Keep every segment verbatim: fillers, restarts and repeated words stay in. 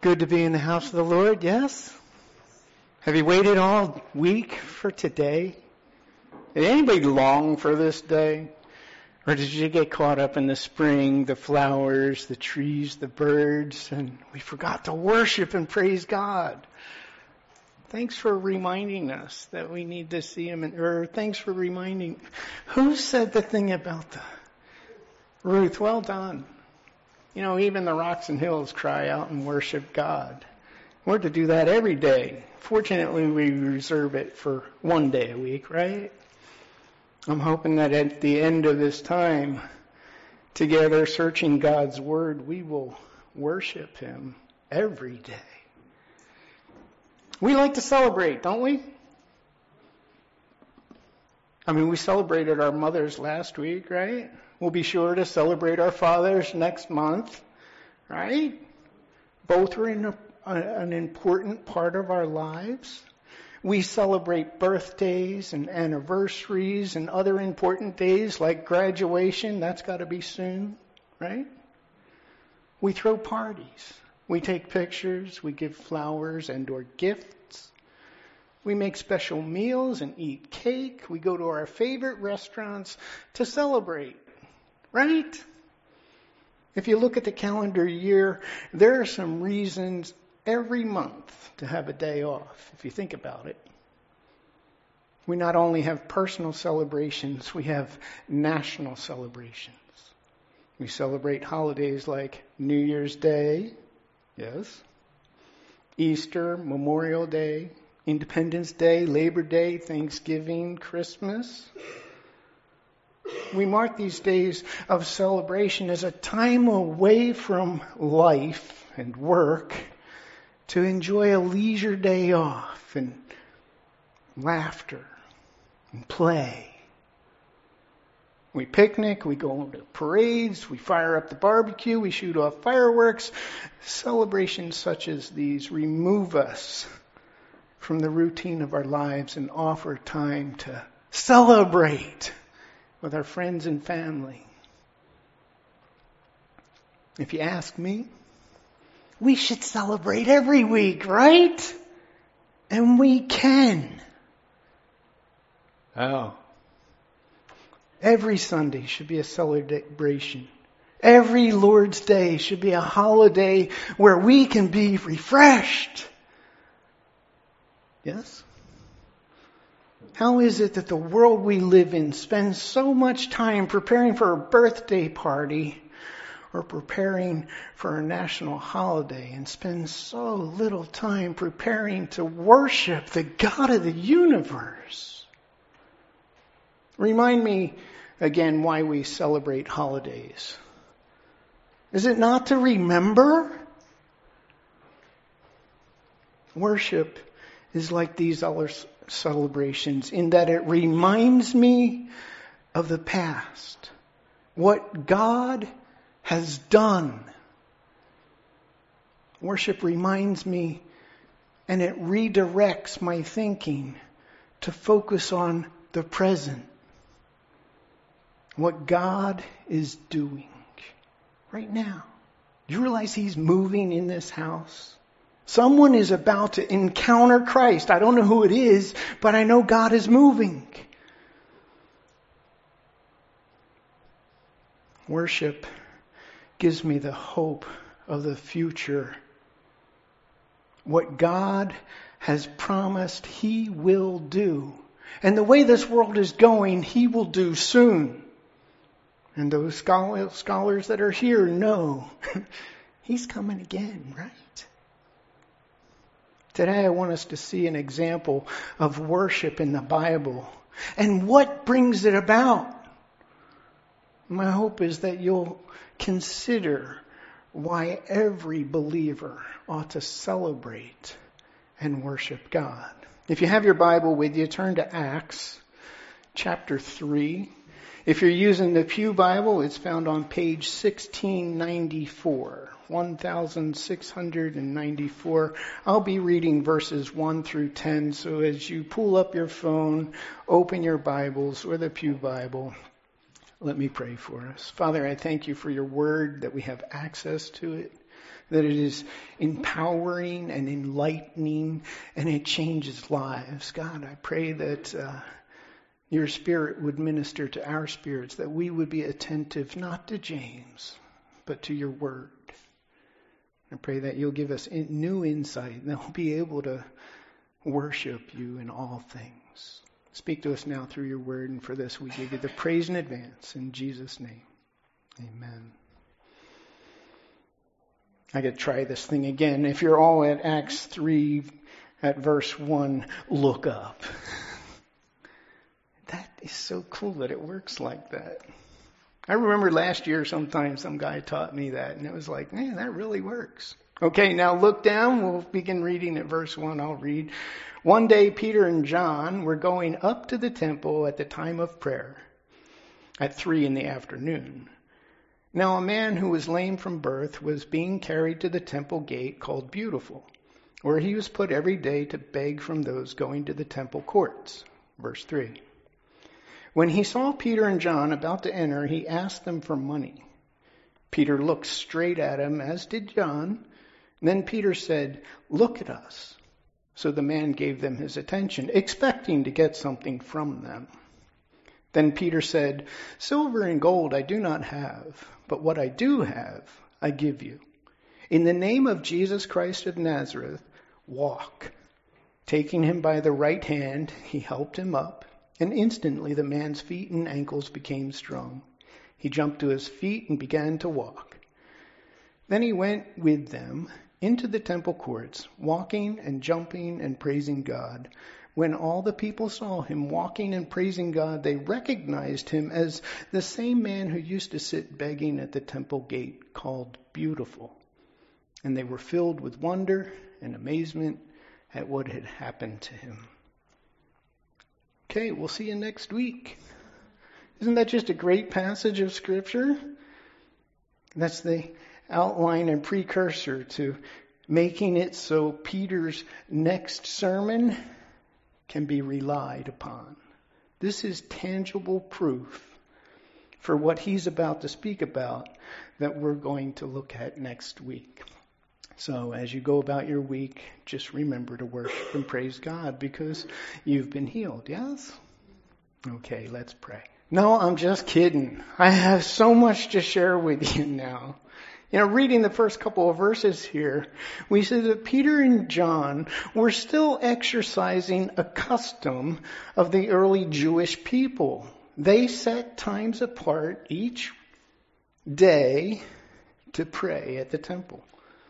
Good to be in the house of the Lord, yes? Have you waited all week for today? Did anybody long for this day? Or did you get caught up in the spring, the flowers, the trees, the birds, and we forgot to worship and praise God? Thanks for reminding us that we need to see Him, and, or thanks for reminding, who said the thing about the, Ruth, well done. You know, even the rocks and hills cry out and worship God. We're to do that every day. Fortunately, we reserve it for one day a week, right? I'm hoping that at the end of this time, together searching God's Word, we will worship Him every day. We like to celebrate, don't we? I mean, we celebrated our mothers last week, right? We'll be sure to celebrate our fathers next month, right? Both are in a, a, an important part of our lives. We celebrate birthdays and anniversaries and other important days like graduation. That's got to be soon, right? We throw parties. We take pictures. We give flowers and or gifts. We make special meals and eat cake. We go to our favorite restaurants to celebrate. Right? If you look at the calendar year, there are some reasons every month to have a day off, if you think about it. We not only have personal celebrations, we have national celebrations. We celebrate holidays like New Year's Day, yes, Easter, Memorial Day, Independence Day, Labor Day, Thanksgiving, Christmas. We mark these days of celebration as a time away from life and work to enjoy a leisure day off and laughter and play. We picnic, we go to parades, we fire up the barbecue, we shoot off fireworks. Celebrations such as these remove us from the routine of our lives and offer time to celebrate with our friends and family. If you ask me, we should celebrate every week, right? And we can. Oh. Every Sunday should be a celebration. Every Lord's Day should be a holiday where we can be refreshed. Yes? How is it that the world we live in spends so much time preparing for a birthday party or preparing for a national holiday and spends so little time preparing to worship the God of the universe? Remind me again why we celebrate holidays. Is it not to remember? Worship is like these other celebrations in that it reminds me of the past, what God has done. Worship reminds me and it redirects my thinking to focus on the present, what God is doing right now. Do you realize He's moving in this house? Someone is about to encounter Christ. I don't know who it is, but I know God is moving. Worship gives me the hope of the future. What God has promised He will do. And the way this world is going, He will do soon. And those scholars that are here know He's coming again, right? Today I want us to see an example of worship in the Bible and what brings it about. My hope is that you'll consider why every believer ought to celebrate and worship God. If you have your Bible with you, turn to Acts chapter three. If you're using the Pew Bible, it's found on page sixteen ninety-four. one thousand six hundred ninety-four. I'll be reading verses one through ten, so as you pull up your phone, open your Bibles or the Pew Bible, let me pray for us. Father, I thank you for your word, that we have access to it, that it is empowering and enlightening, and it changes lives. God, I pray that uh, your Spirit would minister to our spirits, that we would be attentive not to James, but to your word. I pray that you'll give us in, new insight, and that we'll be able to worship you in all things. Speak to us now through your word, and for this we give you the praise in advance. In Jesus' name, amen. I could try this thing again. If you're all at Acts three, at verse one, look up. That is so cool that it works like that. I remember last year sometime some guy taught me that, and it was like, man, that really works. Okay, now look down. We'll begin reading at verse one. I'll read. One day, Peter and John were going up to the temple at the time of prayer at three in the afternoon. Now, a man who was lame from birth was being carried to the temple gate called Beautiful, where he was put every day to beg from those going to the temple courts. Verse three. When he saw Peter and John about to enter, he asked them for money. Peter looked straight at him, as did John. Then Peter said, "Look at us." So the man gave them his attention, expecting to get something from them. Then Peter said, "Silver and gold I do not have, but what I do have I give you. In the name of Jesus Christ of Nazareth, walk." Taking him by the right hand, he helped him up, and instantly the man's feet and ankles became strong. He jumped to his feet and began to walk. Then he went with them into the temple courts, walking and jumping and praising God. When all the people saw him walking and praising God, they recognized him as the same man who used to sit begging at the temple gate called Beautiful. And they were filled with wonder and amazement at what had happened to him. Okay, we'll see you next week. Isn't that just a great passage of Scripture? That's the outline and precursor to making it so Peter's next sermon can be relied upon. This is tangible proof for what he's about to speak about that we're going to look at next week. So as you go about your week, just remember to worship and praise God because you've been healed, yes? Okay, let's pray. No, I'm just kidding. I have so much to share with you now. You know, reading the first couple of verses here, we see that Peter and John were still exercising a custom of the early Jewish people. They set times apart each day to pray at the temple.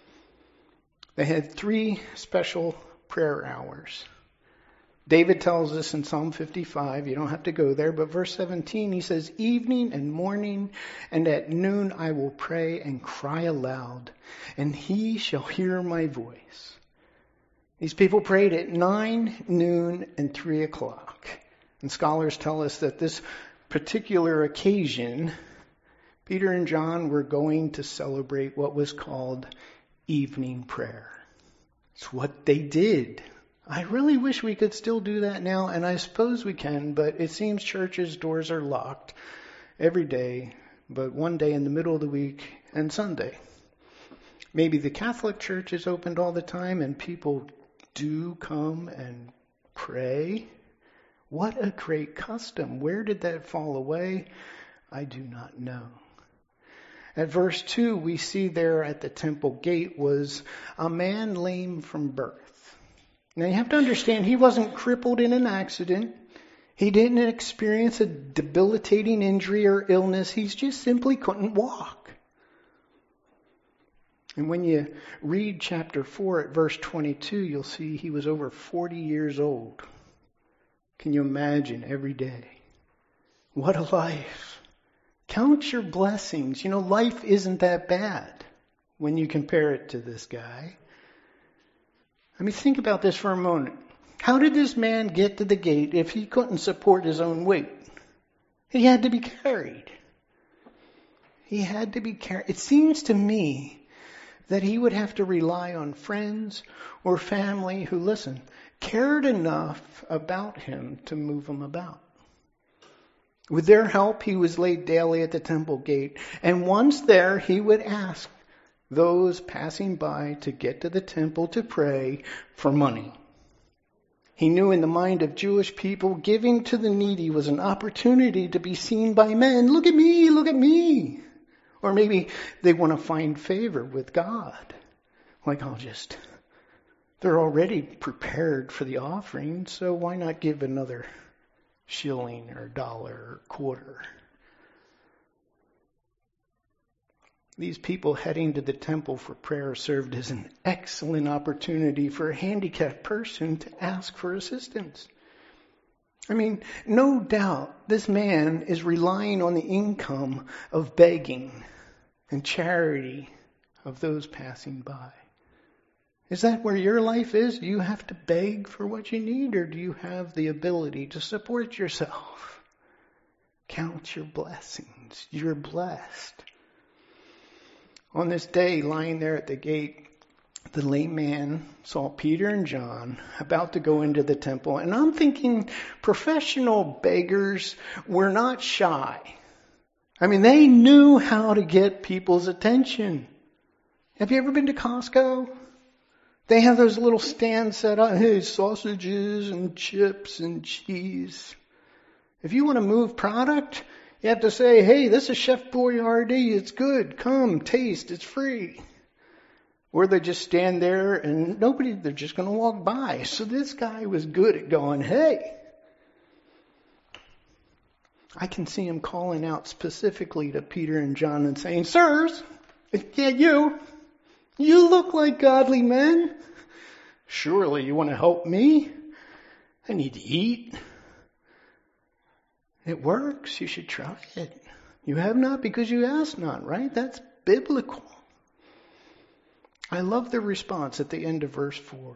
They had three special prayer hours. David tells us in Psalm fifty-five, you don't have to go there, but verse seventeen, he says, "Evening and morning and at noon I will pray and cry aloud, and he shall hear my voice." These people prayed at nine, noon, and three o'clock. And scholars tell us that this particular occasion, Peter and John were going to celebrate what was called evening prayer. It's what they did. I really wish we could still do that now, and I suppose we can, but it seems churches' doors are locked every day, but one day in the middle of the week and Sunday. Maybe the Catholic Church is opened all the time and people do come and pray. What a great custom. Where did that fall away? I do not know. At verse two, we see there at the temple gate was a man lame from birth. Now you have to understand, he wasn't crippled in an accident. He didn't experience a debilitating injury or illness. He just simply couldn't walk. And when you read chapter four at verse twenty-two, you'll see he was over forty years old. Can you imagine every day? What a life. Count your blessings. You know, life isn't that bad when you compare it to this guy. I mean, think about this for a moment. How did this man get to the gate if he couldn't support his own weight? He had to be carried. He had to be carried. It seems to me that he would have to rely on friends or family who, listen, cared enough about him to move him about. With their help, he was laid daily at the temple gate. And once there, he would ask, those passing by to get to the temple to pray for money. He knew in the mind of Jewish people, giving to the needy was an opportunity to be seen by men. Look at me, look at me. Or maybe they want to find favor with God. Like, I'll just, they're already prepared for the offering, so why not give another shilling or dollar or quarter? These people heading to the temple for prayer served as an excellent opportunity for a handicapped person to ask for assistance. I mean, no doubt this man is relying on the income of begging and charity of those passing by. Is that where your life is? Do you have to beg for what you need, or do you have the ability to support yourself? Count your blessings. You're blessed. On this day, lying there at the gate, the lame man saw Peter and John about to go into the temple. And I'm thinking professional beggars were not shy. I mean, they knew how to get people's attention. Have you ever been to Costco? They have those little stands set up. Hey, sausages and chips and cheese. If you want to move product, you have to say, hey, this is Chef Boyardee. It's good. Come, taste. It's free. Or they just stand there and nobody, they're just going to walk by. So this guy was good at going, hey. I can see him calling out specifically to Peter and John and saying, sirs, yeah, you, you look like godly men. Surely you want to help me? I need to eat. It works. You should try it. You have not because you ask not, right? That's biblical. I love the response at the end of verse four.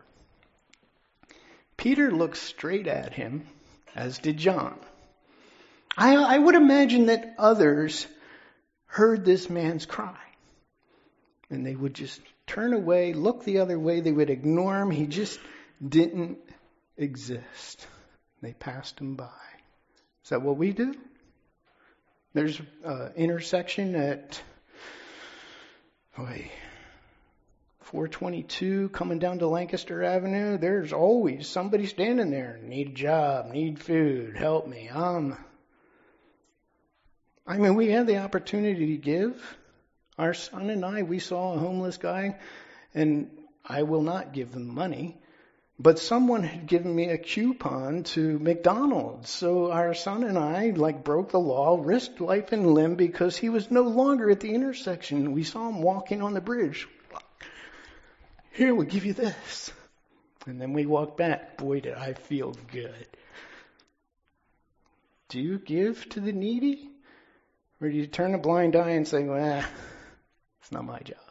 Peter looked straight at him, as did John. I, I would imagine that others heard this man's cry. And they would just turn away, look the other way. They would ignore him. He just didn't exist. They passed him by. Is that what we do? There's an intersection at boy, four twenty-two coming down to Lancaster Avenue. There's always somebody standing there. Need a job, need food, help me. Um, I mean, we had the opportunity to give. Our son and I, we saw a homeless guy, and I will not give them money. But someone had given me a coupon to McDonald's. So our son and I, like, broke the law, risked life and limb because he was no longer at the intersection. We saw him walking on the bridge. Here, we'll give you this. And then we walked back. Boy, did I feel good. Do you give to the needy? Or do you turn a blind eye and say, well, it's not my job?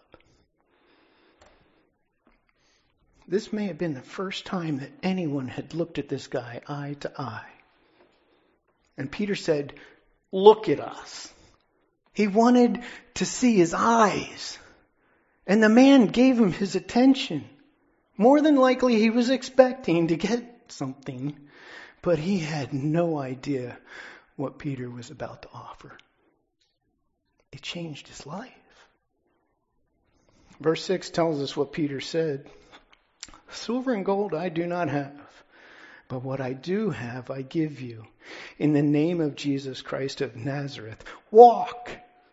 This may have been the first time that anyone had looked at this guy eye to eye. And Peter said, look at us. He wanted to see his eyes. And the man gave him his attention. More than likely he was expecting to get something, but he had no idea what Peter was about to offer. It changed his life. Verse six tells us what Peter said. Silver and gold I do not have, but what I do have I give you. In the name of Jesus Christ of Nazareth, walk.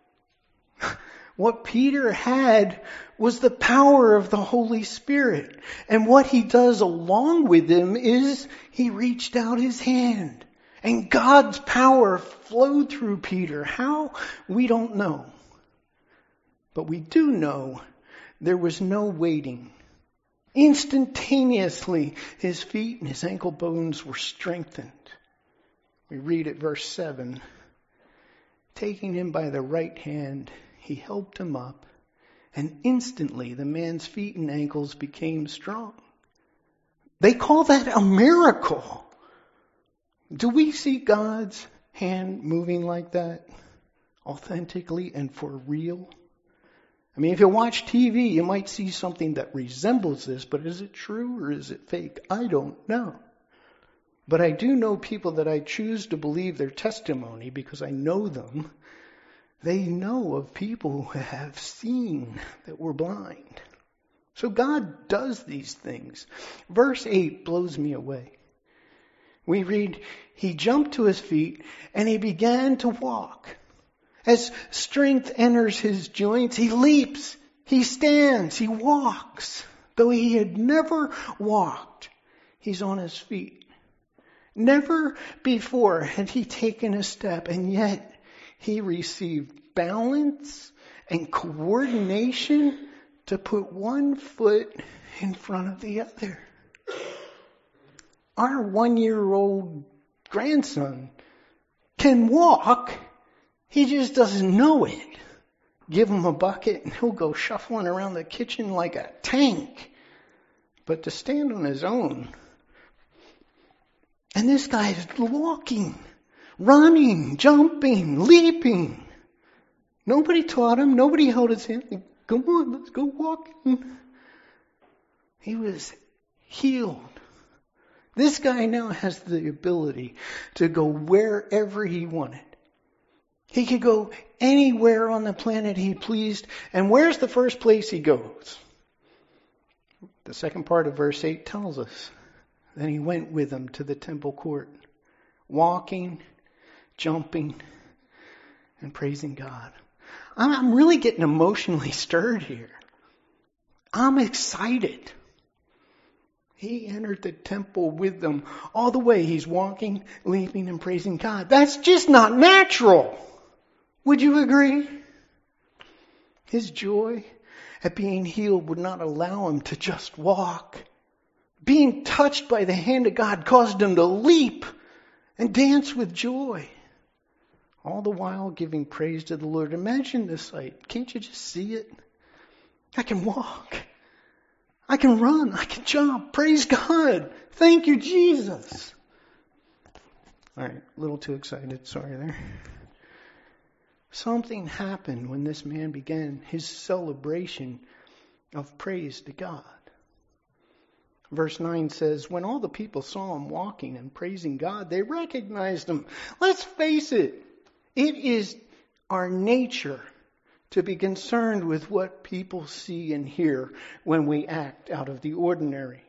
What Peter had was the power of the Holy Spirit. And what he does along with him is he reached out his hand. And God's power flowed through Peter. How? We don't know. But we do know there was no waiting. Instantaneously, his feet and his ankle bones were strengthened. We read at verse seven. Taking him by the right hand, he helped him up, and instantly the man's feet and ankles became strong. They call that a miracle. Do we see God's hand moving like that? Authentically and for real? I mean, if you watch T V, you might see something that resembles this, but is it true or is it fake? I don't know. But I do know people that I choose to believe their testimony because I know them, They know of people who have seen that were blind. So God does these things. Verse eight blows me away. We read, he jumped to his feet and he began to walk. As strength enters his joints, he leaps, he stands, he walks. Though he had never walked, he's on his feet. Never before had he taken a step, and yet he received balance and coordination to put one foot in front of the other. Our one-year-old grandson can walk. He just doesn't know it. Give him a bucket and he'll go shuffling around the kitchen like a tank. But to stand on his own. And this guy is walking, running, jumping, leaping. Nobody taught him. Nobody held his hand. Come on, let's go walking. He was healed. This guy now has the ability to go wherever he wanted. He could go anywhere on the planet he pleased. And where's the first place he goes? The second part of verse eight tells us. Then he went with them to the temple court, walking, jumping, and praising God. I'm really getting emotionally stirred here. I'm excited. He entered the temple with them all the way. He's walking, leaping, and praising God. That's just not natural. Would you agree? His joy at being healed would not allow him to just walk. Being touched by the hand of God caused him to leap and dance with joy. All the while giving praise to the Lord. Imagine this sight. Can't you just see it? I can walk. I can run. I can jump. Praise God. Thank you, Jesus. All right, a little too excited. Sorry there. Something happened when this man began his celebration of praise to God. Verse nine says, when all the people saw him walking and praising God, they recognized him. Let's face it, it is our nature to be concerned with what people see and hear when we act out of the ordinary.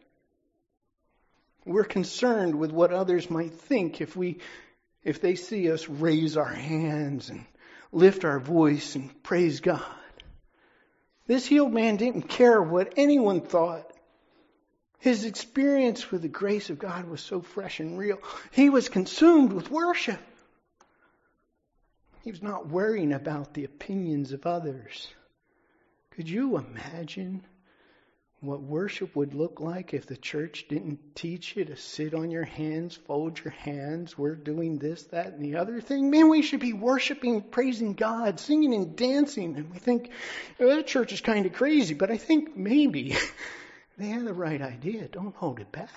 We're concerned with what others might think if we, if they see us raise our hands and lift our voice and praise God. This healed man didn't care what anyone thought. His experience with the grace of God was so fresh and real. He was consumed with worship. He was not worrying about the opinions of others. Could you imagine what worship would look like if the church didn't teach you to sit on your hands, fold your hands, we're doing this, that, and the other thing? Man, we should be worshiping, praising God, singing and dancing. And we think, oh, that church is kind of crazy, but I think maybe they had the right idea. Don't hold it back.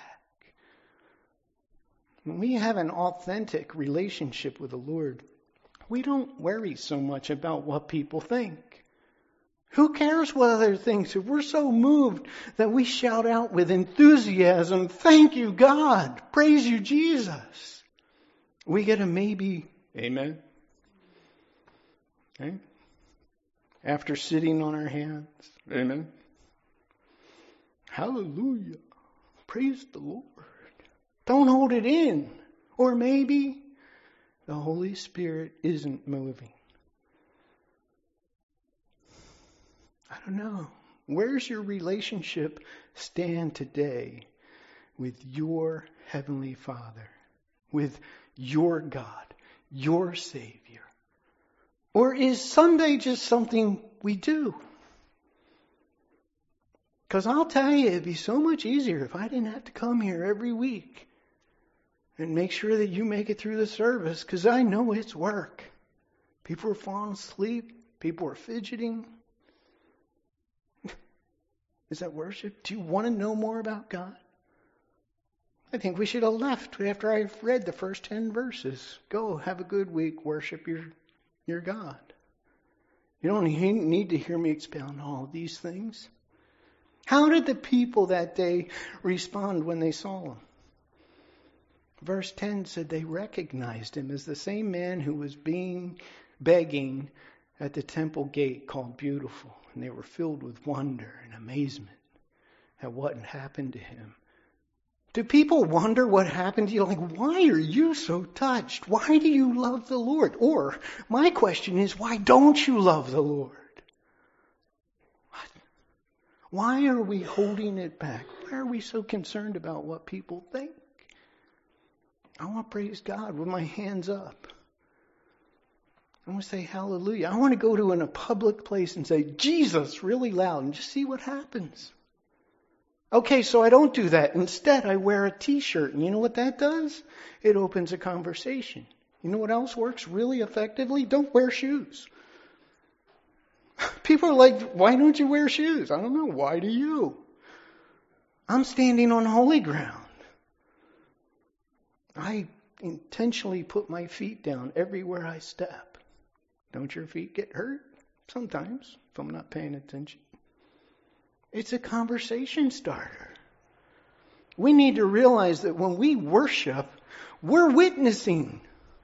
When we have an authentic relationship with the Lord, we don't worry so much about what people think. Who cares what other things? If we're so moved that we shout out with enthusiasm, thank you, God. Praise you, Jesus. We get a maybe, amen. Okay? After sitting on our hands, amen. Hallelujah. Praise the Lord. Don't hold it in. Or maybe the Holy Spirit isn't moving. I don't know. Where's your relationship stand today with your Heavenly Father? With your God, your Savior? Or is Sunday just something we do? Because I'll tell you, it'd be so much easier if I didn't have to come here every week and make sure that you make it through the service, because I know it's work. People are falling asleep. People are fidgeting. Is that worship? Do you want to know more about God? I think we should have left after I've read the first ten verses. Go, have a good week, worship your, your God. You don't need to hear me expound all of these things. How did the people that day respond when they saw him? Verse ten said they recognized him as the same man who was being begging at the temple gate called Beautiful, and they were filled with wonder and amazement at what had happened to him. Do people wonder what happened to you? Like, why are you so touched? Why do you love the Lord? Or, my question is, why don't you love the Lord? What? Why are we holding it back? Why are we so concerned about what people think? I want to praise God with my hands up. I want to say hallelujah. I want to go to in a public place and say, Jesus, really loud, and just see what happens. Okay, so I don't do that. Instead, I wear a t-shirt. And you know what that does? It opens a conversation. You know what else works really effectively? Don't wear shoes. People are like, why don't you wear shoes? I don't know. Why do you? I'm standing on holy ground. I intentionally put my feet down everywhere I step. Don't your feet get hurt? Sometimes, if I'm not paying attention. It's a conversation starter. We need to realize that when we worship, we're witnessing.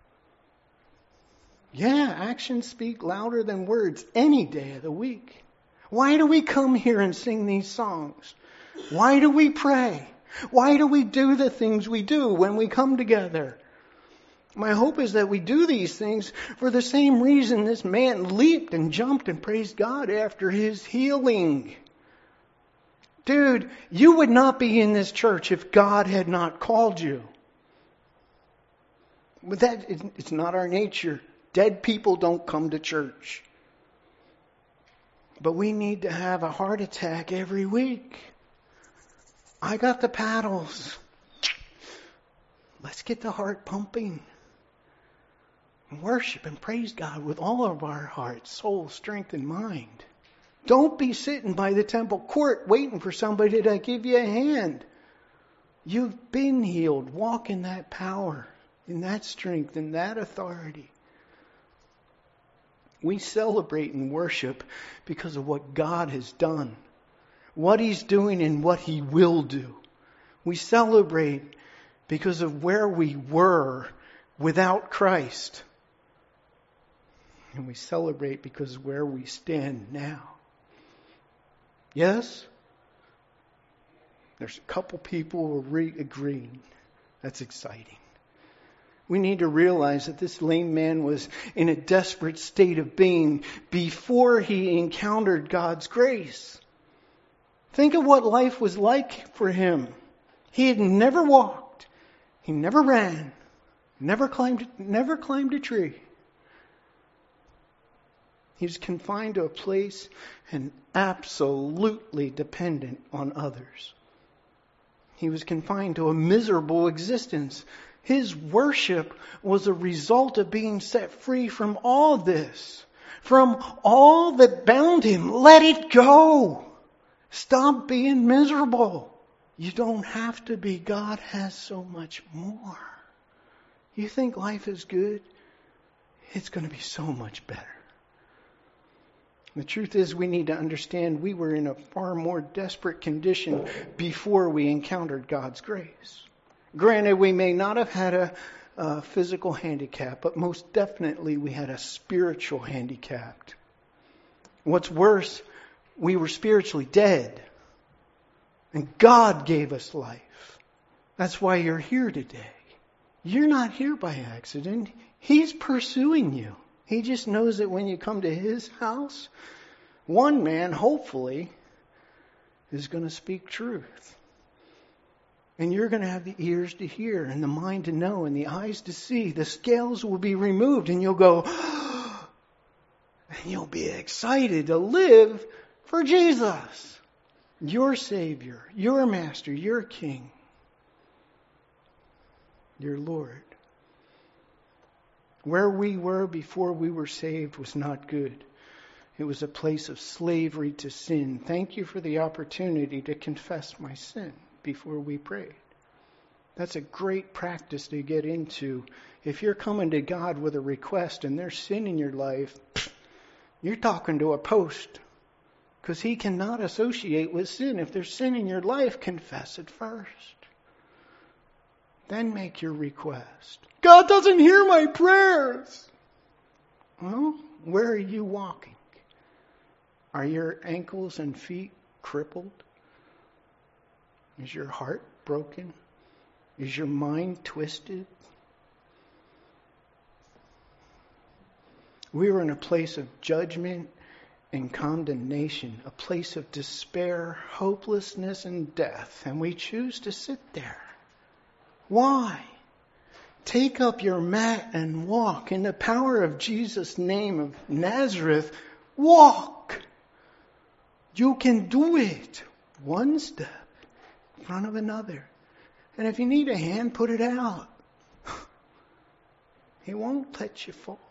Yeah, actions speak louder than words any day of the week. Why do we come here and sing these songs? Why do we pray? Why do we do the things we do when we come together? My hope is that we do these things for the same reason this man leaped and jumped and praised God after his healing. Dude, you would not be in this church if God had not called you. But that, it's not our nature. Dead people don't come to church. But we need to have a heart attack every week. I got the paddles. Let's get the heart pumping. And worship and praise God with all of our heart, soul, strength, and mind. Don't be sitting by the temple court waiting for somebody to give you a hand. You've been healed. Walk in that power, in that strength, in that authority. We celebrate and worship because of what God has done, what He's doing and what He will do. We celebrate because of where we were without Christ. And we celebrate because of where we stand now. Yes? There's a couple people who are re- agreeing. That's exciting. We need to realize that this lame man was in a desperate state of being before he encountered God's grace. Think of what life was like for him. He had never walked. He never ran. Never climbed, never climbed a tree. He was confined to a place and absolutely dependent on others. He was confined to a miserable existence. His worship was a result of being set free from all this, from all that bound him. Let it go. Stop being miserable. You don't have to be. God has so much more. You think life is good? It's going to be so much better. The truth is, we need to understand we were in a far more desperate condition before we encountered God's grace. Granted, we may not have had a, a physical handicap, but most definitely we had a spiritual handicap. What's worse, we were spiritually dead. And God gave us life. That's why you're here today. You're not here by accident. He's pursuing you. He just knows that when you come to His house, one man, hopefully, is going to speak truth. And you're going to have the ears to hear and the mind to know and the eyes to see. The scales will be removed and you'll go, and you'll be excited to live for Jesus. Your Savior, your Master, your King, your Lord. Where we were before we were saved was not good. It was a place of slavery to sin. Thank you for the opportunity to confess my sin before we prayed. That's a great practice to get into. If you're coming to God with a request and there's sin in your life, you're talking to a post. Because He cannot associate with sin. If there's sin in your life, confess it first. Then make your request. God doesn't hear my prayers. Well, Where are you walking? Are your ankles and feet crippled? Is your heart broken? Is your mind twisted? We are in a place of judgment and condemnation, a place of despair, hopelessness, and death, and we choose to sit there. Why? Take up your mat and walk. In the power of Jesus' name of Nazareth, walk. You can do it. One step in front of another. And if you need a hand, put it out. He won't let you fall.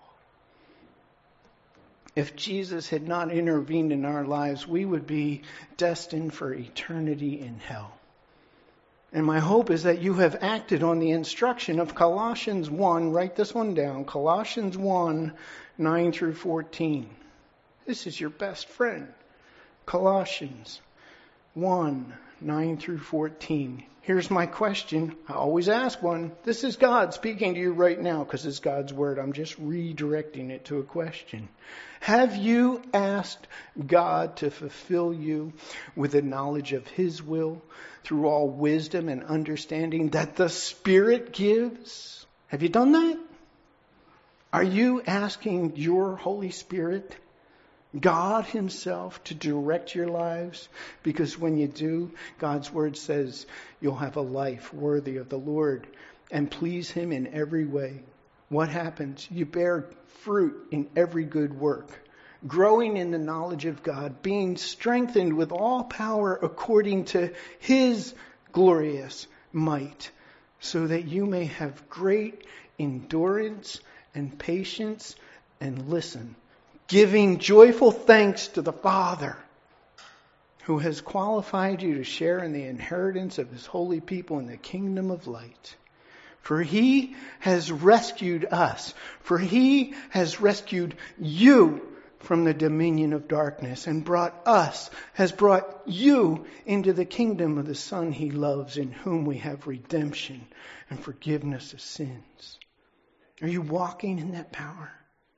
If Jesus had not intervened in our lives, we would be destined for eternity in hell. And my hope is that you have acted on the instruction of Colossians one. Write this one down. Colossians one, nine through fourteen. This is your best friend. Colossians one, nine through fourteen. Here's my question. I always ask one. This is God speaking to you right now because it's God's word. I'm just redirecting it to a question. Have you asked God to fulfill you with the knowledge of His will through all wisdom and understanding that the Spirit gives? Have you done that? Are you asking your Holy Spirit, God Himself, to direct your lives? Because when you do, God's word says you'll have a life worthy of the Lord and please Him in every way. What happens? You bear fruit in every good work, growing in the knowledge of God, being strengthened with all power according to His glorious might, so that you may have great endurance and patience, and listen, giving joyful thanks to the Father, who has qualified you to share in the inheritance of His holy people in the kingdom of light. For He has rescued us. For He has rescued you from the dominion of darkness and brought us, has brought you into the kingdom of the Son He loves, in whom we have redemption and forgiveness of sins. Are you walking in that power?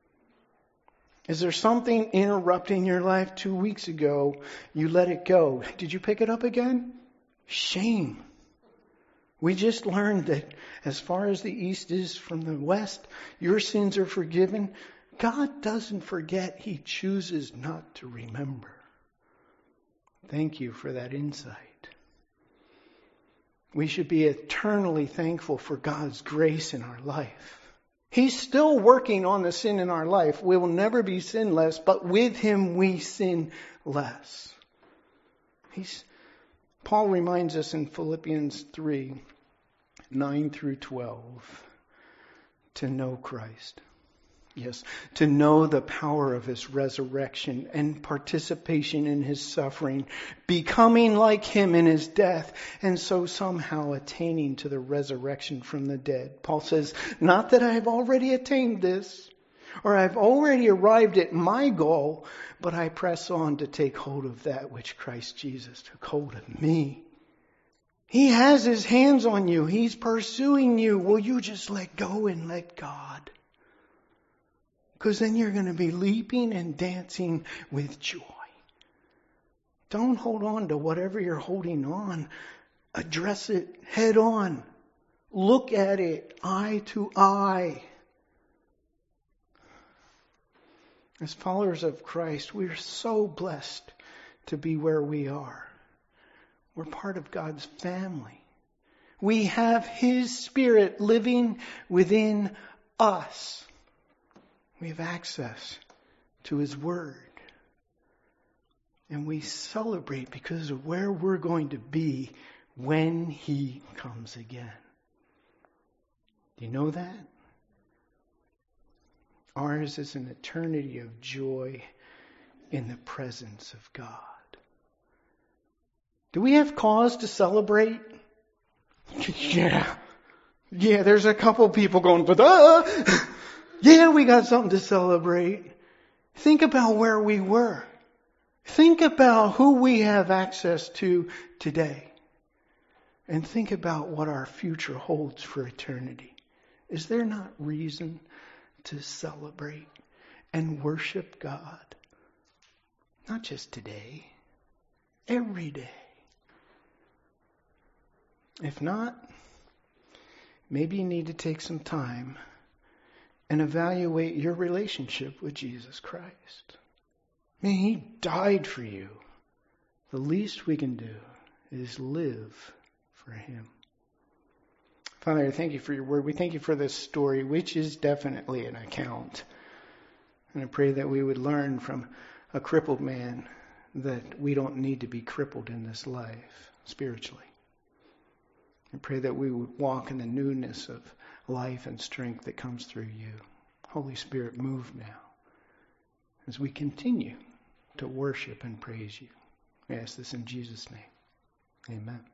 Is there something interrupting your life? Two weeks ago, you let it go. Did you pick it up again? Shame. We just learned that as far as the east is from the west, your sins are forgiven. God doesn't forget. He chooses not to remember. Thank you for that insight. We should be eternally thankful for God's grace in our life. He's still working on the sin in our life. We will never be sinless, but with Him we sin less. He's, Paul reminds us in Philippians three, nine through twelve, to know Christ. Yes, to know the power of His resurrection and participation in His suffering, becoming like Him in His death, and so somehow attaining to the resurrection from the dead. Paul says, not that I have already attained this, or I've already arrived at my goal, but I press on to take hold of that which Christ Jesus took hold of me. He has His hands on you. He's pursuing you. Will you just let go and let God? Because then you're going to be leaping and dancing with joy. Don't hold on to whatever you're holding on. Address it head on. Look at it eye to eye. As followers of Christ, we're so blessed to be where we are. We're part of God's family. We have His Spirit living within us. We have access to His Word. And we celebrate because of where we're going to be when He comes again. Do you know that? Ours is an eternity of joy in the presence of God. Do we have cause to celebrate? Yeah. Yeah, there's a couple people going, but uh yeah, we got something to celebrate. Think about where we were. Think about who we have access to today. And think about what our future holds for eternity. Is there not reason to celebrate and worship God. Not just today, every day. If not, maybe you need to take some time and evaluate your relationship with Jesus Christ. I mean, He died for you. The least we can do is live for Him. Father, I thank you for your word. We thank you for this story, which is definitely an account. And I pray that we would learn from a crippled man that we don't need to be crippled in this life spiritually. I pray that we would walk in the newness of life and strength that comes through you. Holy Spirit, move now as we continue to worship and praise you. I ask this in Jesus' name. Amen.